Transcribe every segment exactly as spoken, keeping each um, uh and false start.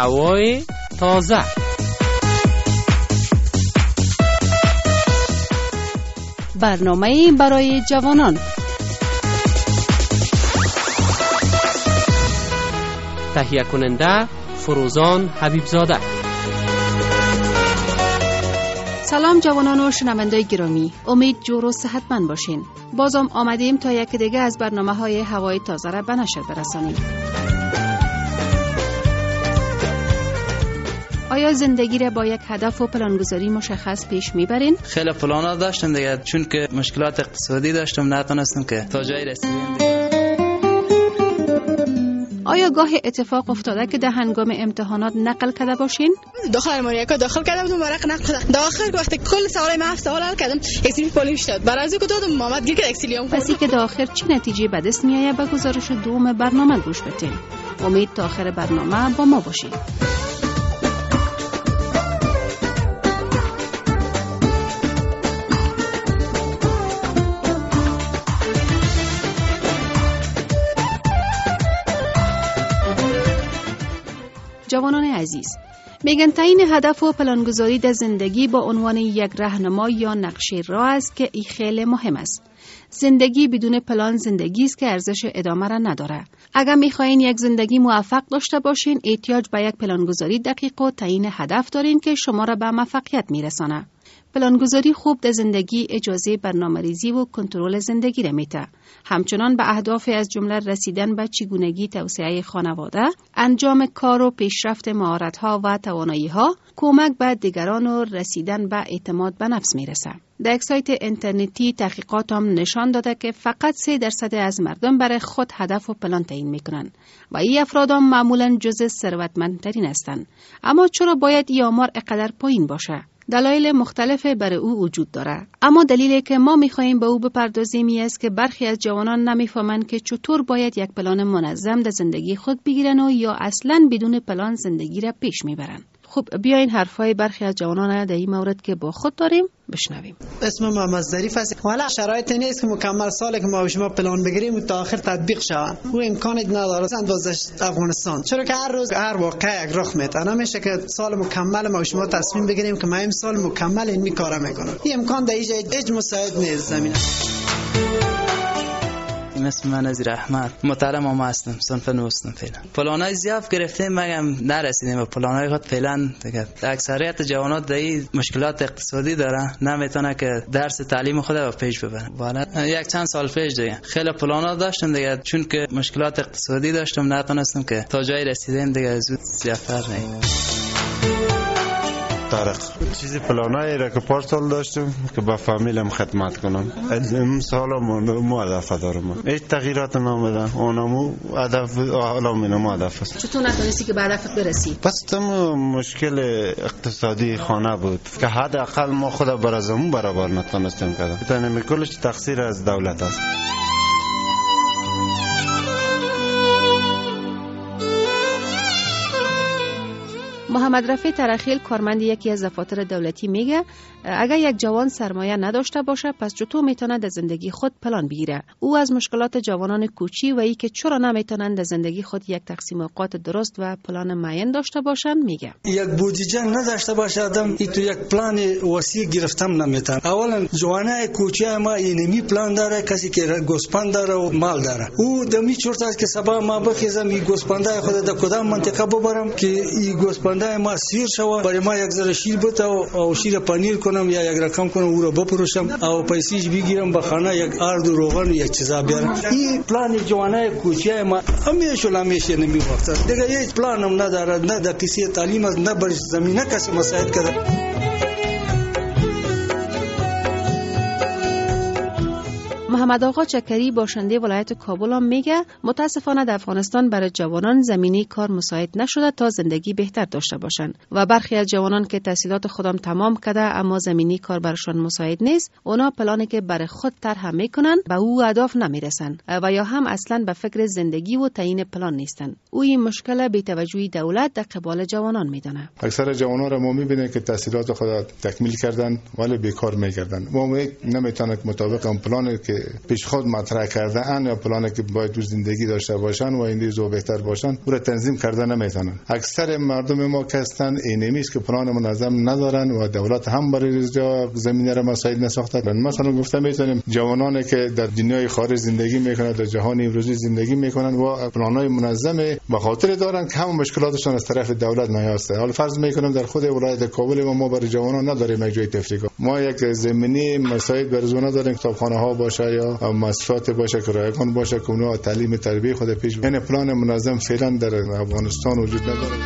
هوای تازه. برنامه برای جوانان. تهیه کننده فروزان حبیبزاده. سلام جوانان و شنوندای گرامی، امید جور و صحتمند باشین. بازم آمدیم تا یک دیگه از برنامه های هوای تازه را به نشر برسانیم. آیا زندگی را با یک هدف و پلانگذاری مشخص پیش میبرین؟ خیلی پلانا داشتم دیگه، چون که مشکلات اقتصادی داشتم نتونستم که تا جایی رسیدم. آیا گاه اتفاق افتاده که در هنگام امتحانات نقل کرده باشین؟ داخل المانیا داخل کردم بودم ورق نقل کردم. داخل وقتی کل سوالای ما هفت سوال حل کردم، اکسیلی پولیش داد. برای از که دادم محمد گیر که اکسیلیام. پس که در آخر چه نتیجه به دست میآید به گزارش دوم برنامه گوش بدین. امید تا آخر برنامه با ما باشید. جوانان عزیز، میگن تعیین هدف و پلانگذاری در زندگی با عنوان یک راهنما یا نقشه راه است که این خیلی مهم است. زندگی بدون پلان زندگی است که ارزش ادامه را نداره. اگر میخواین یک زندگی موفق داشته باشین، احتیاج به یک پلانگذاری دقیق و تعیین هدف دارین که شما را به موفقیت میرسانه. پلانگذاری خوب در زندگی اجازه برنامه‌ریزی و کنترل زندگی را میده. همچنان به اهداف از جمله رسیدن به چگونگی توسعه خانواده، انجام کار و پیشرفت مهارت‌ها و توانایی‌ها، کمک به دیگران و رسیدن به اعتماد به نفس میرسه. در یک سایت اینترنتی تحقیقات هم نشان داده که فقط سه درصد از مردم برای خود هدف و پلان تعیین میکنن و این افراد هم معمولاً جزء ثروتمندترین هستند. اما چرا باید این آمار اینقدر پایین باشه؟ دلایل مختلف برای او وجود داره، اما دلیلی که ما میخواهیم به او بپردازیم این است که برخی از جوانان نمیفهمند که چطور باید یک پلان منظم در زندگی خود بگیرن و یا اصلاً بدون پلان زندگی را پیش میبرن. خب بیاین حرفای برخی از جوانان در این مورد که با خود داریم بشنویم. اسم محمد ظریف است. والا شرایط نیست که مکمل سالی که ما و شما پلان بگیریم و تا آخر تطبیق شود. او امکانی نداره اندازه افغانستان، چرا که هر روز هر واقعه یک رخ میده. نمیشه که سال مکمل ما و شما تصمیم بگیریم که ما این سال مکمل این کارا میکنم. این امکان در هیچ مساعد نیست زمینه. اسم من نظیر احمد، متعلم هم هستم، صنف نوستم. فعلا پلانای زیاد گرفتیم مگم نرسیدیم به پلانای خود. فعلا دیگه اکثریت جوانات دایی مشکلات اقتصادی دارن، نمیتونه که درس تعلیم خود رو پیش ببرن. والا یک چند سال پیش دیگه خیلی پلانا داشتم دیگه، چون که مشکلات اقتصادی داشتم نتونستم که تا جایی رسیدیم دیگه. زود زیادتر نه طارق چیزی پلانایی را که پارسال داشتم که با فامیلم خدمت کنم. این سال مو هدف دارم، هیچ تغییرات نمیدن. اونمو هدف حالا منم هدف است. چطور نتونستی که به هدفت برسی؟ بس تم مشکل اقتصادی خانه بود که حداقل ما خود برازمون برابر نتونستیم کردم. یعنی کلش تقصیر از دولت است. محمد رفیع ترخیل، کارمند یکی از دفاتر دولتی، میگه اگر یک جوان سرمایه نداشته باشه پس چطور میتونه در زندگی خود پلان بگیره؟ او از مشکلات جوانان کوچی و ای که چرا نمیتونن در زندگی خود یک تقسیم اوقات درست و پلان معین داشته باشن میگه. یک بودجه نداشته باشه آدم، این تو یک پلان وسیع گرفتم نمیتونه. اولا جوانای کوچی ما اینمی پلان داره، کسی که گوسپند داره و مال داره، او دمی چرت است که سبا ما بخیزم این گوسپندای خود در کدام منطقه ببرم که این گوسپند ما سیر شوا، برای ما یک ذره شیر بده او شیر پنیر کنم یا یک رقم کنم او رو بپروشم او پیسیش بگیرم به خانه یک آرد و روغن یک چیزا بیارم. این پلان جوانای کوچی ما همیشه همیشه نمیوافقه دیگه. هیچ پلان هم نداره، نه در کسی تعلیم است، نه بر زمینه کسی مساعد کرده. محمد آقا چکری، باشنده ولایت کابل، هم میگه متاسفانه در افغانستان برای جوانان زمینی کار مساعد نشده تا زندگی بهتر داشته باشند و برخی از جوانان که تحصیلات خودم تمام کرده اما زمینی کار برشان مساعد نیست، اونا پلانی که برای خود طرح میکنن به او اهداف نمیرسن و یا هم اصلا به فکر زندگی و تعیین پلان نیستن. او این مشکل بی توجهی دولت در قبال جوانان میدونه. اکثر جوانان را ما میبینیم که تحصیلات خود تکمیل کردن ولی بیکار میگردن. ما نمیتونه مطابق اون پلانی که پیش خود مطرح کرده ان یا پلانی که باید تو زندگی داشته باشن و آینده زو بهتر باشن او را تنظیم کرده نمیتونن. اکثر مردم ما کستن اینمی است که پلان منظم ندارن و دولت هم برای زمینه را مساعد نساخته. مثلا گفته میتونیم جوانانی که در دنیای خارج زندگی میکنن، در جهان امروزی زندگی میکنن و پلانای منظم به خاطر دارن که هم مشکلاتشون از طرف دولت نیاسته. حالا فرض میکنم در خود ولایت کابل ما, ما برای جوانان نداریم یک جای تفریح. ما یک زمینی مساعد برای زونا داریم، کتابخانه ها باشه یا مؤسسات باشه که رایگان باشه که اونها تعلیم تربیت خود پیش. یعنی پلان منظم فعلا در افغانستان وجود نداره.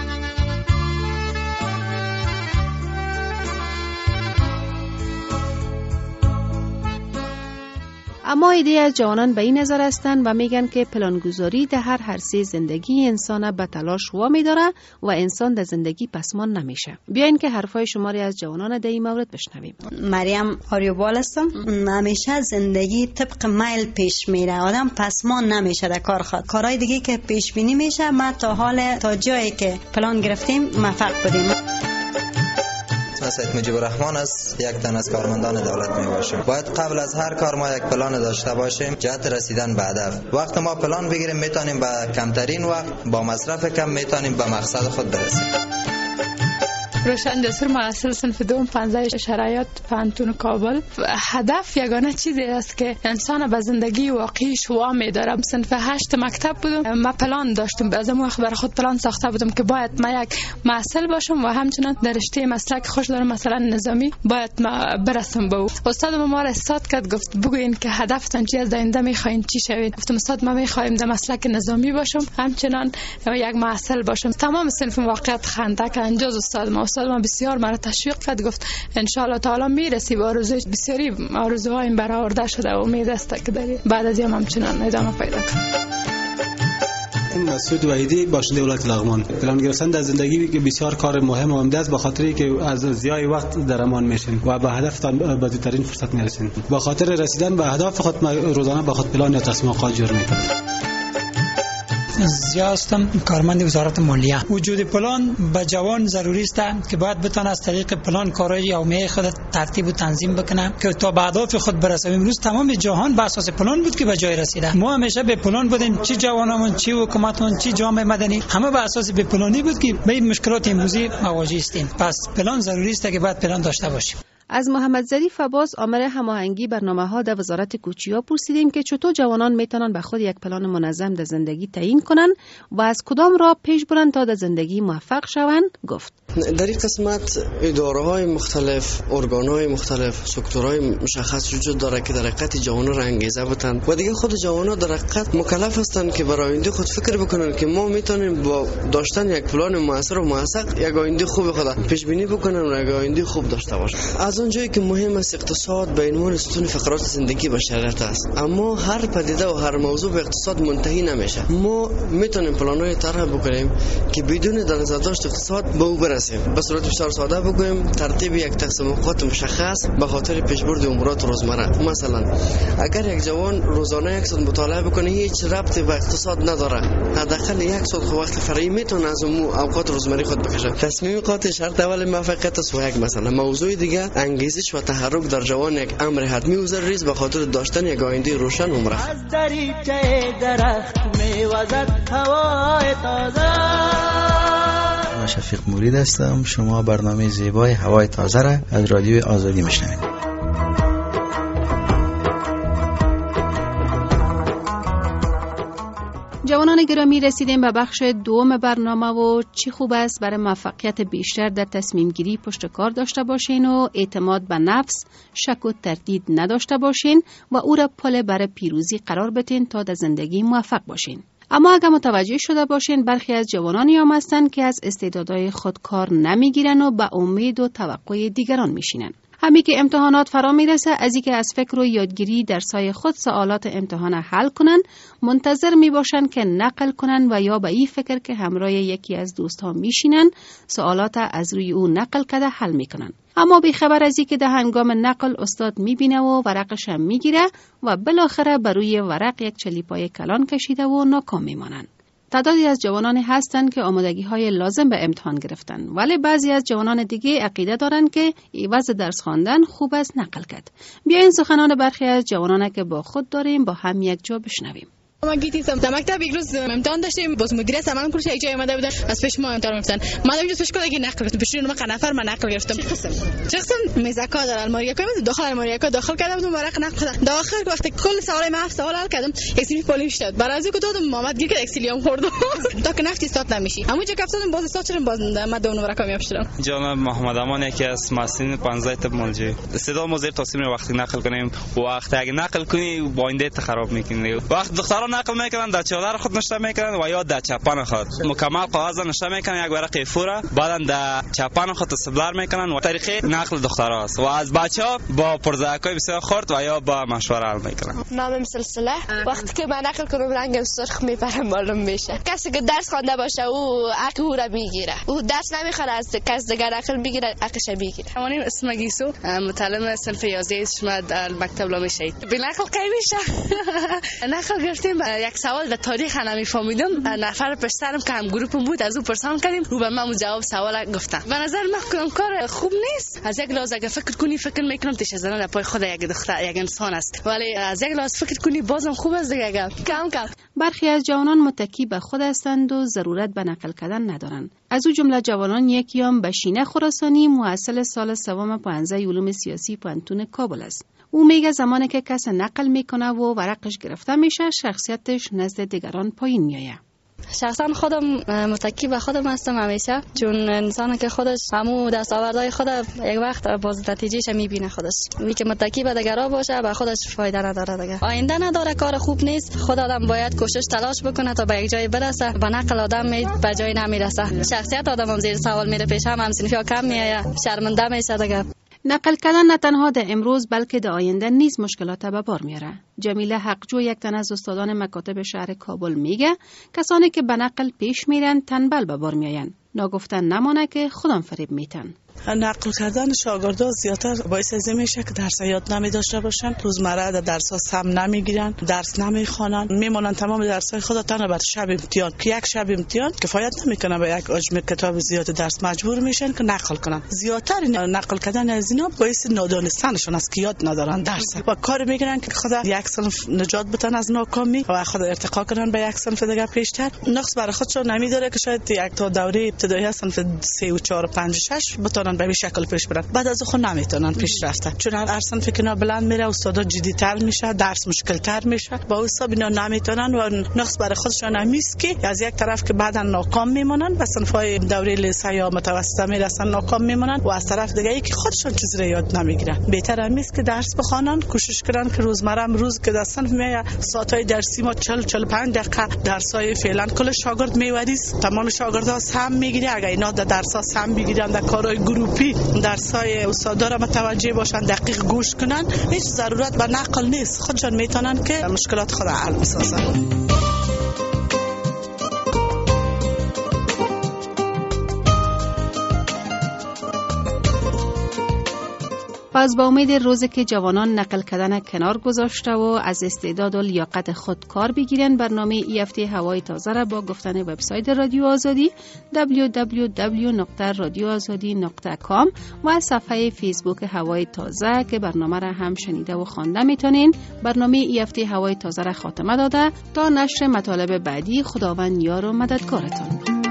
اما ایده از جوانان به این نظر هستند و میگن که پلانگذاری در هر عرصه زندگی انسان به تلاش وامی داره و انسان در زندگی پسمان نمیشه. بیاین که حرفای شماری از جوانان در این مورد بشنویم. مریم آریوبال هستم. همیشه زندگی طبق میل پیش میره، آدم پسمان نمیشه در کار خود. کارهای دیگه که پیش بینی میشه ما تا حال تا جایی که پلان گرفتیم موفق بودیم. سید مجیب الرحمن است، یک تن از کارمندان دولت می باشیم. باید قبل از هر کار ما یک پلان داشته باشیم جهت رسیدن به هدف. وقت ما پلان بگیریم میتونیم با کمترین وقت با مصرف کم میتونیم به مقصد خود برسیم. روشن جسور محصل صنف دوم پانزده شرایط پانتون کابل. هدف یگانه چیزی است که انسان به زندگی واقعیش وامی داره. صنف هشت مکتب بودم، ما پلان داشتم، از اون وقت برای خود پلان ساخته بودم که باید ما یک محصل باشم و همچنان در رشته مسلک خوش دارم، مثلا نظامی باید ما برسم به او. استاد ما را استاد کرد، گفت بگوین که هدفتان چی است، آینده میخواین چی شوید. گفتم استاد ما میخوایم در مسلک نظامی باشم، همچنان یک محصل باشم. تمام صنف واقعیت خنده که انجاز استاد ما استاد ما بسیار مرا تشویق کرد، گفت ان شاء الله تعالی میرسی به آرزوی بسیاری آرزوهای برآورده شده و امید است که داری بعد از این همچنان ادامه پیدا کنی. مسعود وحیدی باشنده ولایت لغمان. پلان گرفتن در زندگی که بسیار کار مهم و عمده است، به خاطری که از ضیاع وقت در امان میشین و به هدفتان به زودترین فرصت میرسین. به خاطر رسیدن به اهداف خود روزانه به خود پلان یا تصمیمات جور میکنید. زیاد هستم، کارمند وزارت مالیه. وجود پلان به جوان ضروری است که باید بتونه از طریق پلان کارهای یومیه خود ترتیب و تنظیم بکنه که تا به اهداف خود برسه. امروز تمام جهان بر اساس پلان بود که به جای رسیده. ما همیشه به پلان بودیم، چی جوانمون، چی حکومتمون، چی جامعه مدنی، همه بر اساس به پلانی بود که به مشکلات امروزی مواجه هستیم. پس پلان ضروری است که باید پلان داشته باشیم. از محمد ظریف عباس آمر هماهنگی برنامه‌ها در وزارت کوچیا پرسیدیم که چطور جوانان میتونن به خود یک پلان منظم در زندگی تعیین کنن و از کدام راه پیش برن تا در زندگی موفق شوند. گفت در این قسمت اداره‌های مختلف، ارگان‌های مختلف، سکتورهای مشخص وجود داره که در حقیقت جوانان را انگیزه بدن و دیگه خود جوانان در حقیقت مکلف هستند که برای آینده خود فکر بکنن که ما میتونیم با داشتن یک پلان موثر و موثق یک آینده خوب خود پیش بینی بکنن و یک آینده خوب داشته باشن. از اونجایی که مهم است اقتصاد به عنوان ستون فقرات زندگی بشریت است، اما هر پدیده و هر موضوع به اقتصاد منتهی نمیشه. ما میتونیم پلان‌های طرح بکنیم که بدون در نظر داشت اقتصاد به او برسیم. به صورت بسیار ساده بگویم ترتیب یک تقسیم اوقات مشخص به خاطر پیشبرد امورات روزمره. مثلا اگر یک جوان روزانه یک ساعت مطالعه بکنه هیچ ربطی به اقتصاد نداره، حداقل یک ساعت وقت فرعی میتونه از اون اوقات روزمره خود بکشه. تصمیم قاطع شرط اول موفقیت است و یک مثلا موضوع دیگه انگیزش و تحرک در جوان یک امر حتمی و ضروری است به خاطر داشتن یک آینده روشن و مرفه. از دریچه درخت میوزد هوای تازه. شفیق مرید هستم. شما برنامه زیبای هوای تازه را از رادیو آزادی میشنوید. جوانان گرامی، رسیدیم به بخش دوم برنامه و چی خوب است برای موفقیت بیشتر در تصمیم گیری پشت کار داشته باشین و اعتماد به نفس، شک و تردید نداشته باشین و او را پل برای پیروزی قرار بدین تا در زندگی موفق باشین. اما اگر متوجه شده باشین برخی از جوانانی هم هستند که از استعدادهای خود کار نمیگیرن و به امید و توقع دیگران میشینن. همین که امتحانات فرا میرسه، از اینکه از فکر و یادگیری درسای خود سوالات امتحان حل کنن، منتظر می باشن که نقل کنن و یا به این فکر که همراه یکی از دوستها میشینن سوالات از روی او نقل کرده حل میکنن. اما بی خبر از اینکه در هنگام نقل استاد میبینه و ورقش هم میگیره و بالاخره بر روی ورق یک چلیپای کلان کشیده و ناکام میمانن. تعدادی از جوانانی هستند که آمادگی‌های لازم به امتحان گرفتن، ولی بعضی از جوانان دیگه عقیده دارند که عوض درس خواندن خوب است نقل کرد. بیاین سخنان برخی از جوانان که با خود داریم با هم یک جا بشنویم. ما گیتیستم در مکتب یک روز امتحان داشتیم، باز مدیریت سامان پروژه یک جای اومده بودن از پیش ما امتحان گرفتن. ما دوید پیش کلا که نقل گرفتم، پیش ما نفر من نقل گرفتم. چه قسم چه قسم میزکا در الماری که من داخل الماری که داخل کردم دو ورق نقل دادم. در آخر وقتی کل سوال ما هفت سوال حل کردم اکسیلی پولیش داد. برای از اینکه دادم محمد گیر که اکسیلیام خورد. تا که نفتی استاد نمیشی. همون جا کفتم باز استاد شدم، باز ما دو ورق کامیاب شدم. جناب محمد امان یکی از مسئولین پانزده تب ملجی. استعداد مزیر تصمیم وقتی نقل کنیم وقتی اگه نقل کنی باینده خراب میکنی. وقت دختران نقل میکنن چادر خود نشته میکنن و یا در چپن خود مکمل کاغذ نشته میکنن، یک ورق فورا بعدا در چپن خود استبدار میکنن و طریقه نقل دخترها است و از بچه‌ها با پرزکای بسیار خرد و یا با مشوره حل میکنن. نامم سلسله. وقتی که من نقل کنم رنگم سرخ میپره معلوم میشه. کسی که درس خوانده باشه او عقل او را میگیره، او درس نمیخوره از کس دیگر عقل میگیره، عقلش میگیره. همونیم اسم گیسو متعلم صنف یازده شما در مکتب لامه شهید. به نقل کی میشه؟ نقل گرفتیم یک سوال تاریخ نمیفهمیدم، نفر پشترم که هم گروپم بود از او پرسان کردیم، او به من جواب سوال گفتن. به نظر من کنم کار خوب نیست. از یک لحاظ اگه فکر کنی فکر میکنم تیشه زدن پای خود یک دختر یک انسان است، ولی از یک لحاظ فکر کنی بازم خوب است دیگه. کم کم برخی از جوانان متکی به خود هستند و ضرورت به نقل کردن ندارند. از او جمله جوانان یکیام بشینه خراسانی محصل سال سوم پانزده علوم سیاسی پانتون کابل است. او میگه زمانی که کس نقل میکنه و ورقش گرفته میشه شخصیتش نزد دیگران پایین میایه. شخصا خودم متکی به خودم هستم همیشه، چون انسانی که خودش همو دستاوردهای خود یک وقت باز نتیجهش میبینه خودش. می که متکی به دیگران باشه به خودش فایده نداره دیگه، آینده نداره، کار خوب نیست. خود آدم باید کوشش تلاش بکنه تا به یک جای برسه. به نقل آدم می به جای نمیرسه، شخصیت آدم هم زیر سوال میره، پیش هم همسنفیا کم میایه، شرمنده میشه دیگه. نقل کردن نه تنها در امروز بلکه در آینده نیز مشکلات به بار میاره. جمیله حقجو یک تن از استادان مکاتب شهر کابل میگه کسانی که به نقل پیش میرن تنبل به بار میاین. ناگفتن نمانه که خودم فریب میتن. نقل کردن شاگردان زیادتر باعث از این میشه که درس یاد نمی داشته باشن، روزمره در درس ها سم نمیگیرن، درس نمیخوانن، میمونن تمام درس های خود تنها بعد شب امتحان که یک شب امتحان کفایت نمیکنه به یک حجم کتاب زیاد درس، مجبور میشن که نقل کنن. زیادتر نقل کردن از اینا باعث نادانستنشون است که یاد ندارن درس و کار میگیرن که خود یک صنف نجات بدن از ناکامی و خود ارتقا کنن به یک صنف دیگه پیشتر. نقص برای خودشون نمیداره که شاید یک تا دوره ابتدایی صنف سه و چهار و پنج و شش بتونن به شکل پیش برن، بعد از خود نمیتونن پیش رفتن، چون هر صنف که بلند میره استادا جدی‌تر میشه، درس مشکل‌تر میشه، با حساب اینا نمیتونن و نقص برای خودشون همیست که از یک طرف که بعدا ناکام میمونن و صنفای دوره لیسه یا متوسطه میرسن ناکام میمونن و از طرف دیگه ای که خودشون چیزی رو یاد نمیگیرن. بهتر همیست که درس بخوانن، کوشش کنن که روزمره روز که در صنف میای ساعتای درسی ما چهل چهل و پنج دقیقه درسای فعلا کل شاگرد میوریز، تمام شاگردا سهم میگیره. اگه اینا در درسا سهم بگیرن در کارهای گروپی درسای استادا را متوجه باشن، دقیق گوش کنن، هیچ ضرورت به نقل نیست، خودشان میتونن که مشکلات خود حل بسازن. پس با امید روزی که جوانان نقل کردن کنار گذاشته و از استعداد و لیاقت خود کار بگیرن، برنامه ای هفته هوای تازه را با گفتن وبسایت رادیو آزادی دبلیو دبلیو دبلیو نقطه رادیو آزادی نقطه کام و صفحه فیسبوک هوای تازه که برنامه را هم شنیده و خوانده میتونین. برنامه ای هفته هوای تازه را خاتمه داده تا نشر مطالب بعدی. خداوند یار و مددگارتان.